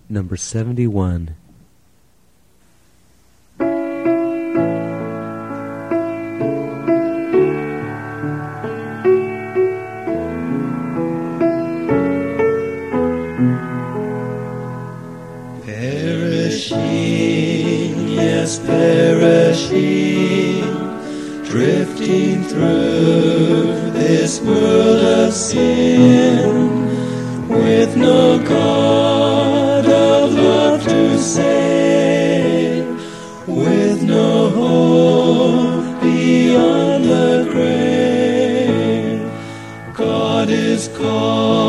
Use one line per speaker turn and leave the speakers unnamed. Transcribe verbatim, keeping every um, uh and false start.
number seventy-one.
Perishing, yes, perishing, drifting through this world of sin, with no God of love to save, with no hope beyond the grave. God is called.